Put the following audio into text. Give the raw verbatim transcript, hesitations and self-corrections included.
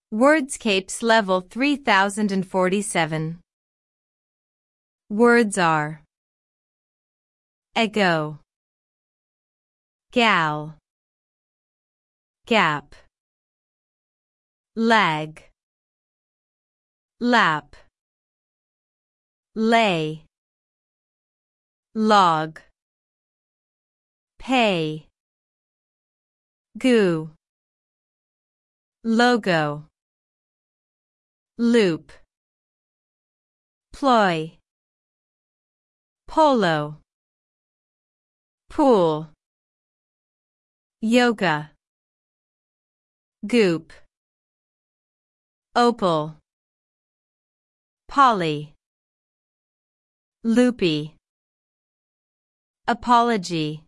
Wordscapes level three thousand forty-seven. Words are ego, gal, gap, lag, lap, lay, log, pay, goo, logo, loop, ploy, polo, pool, yoga, goop, opal, poly, loopy, apology,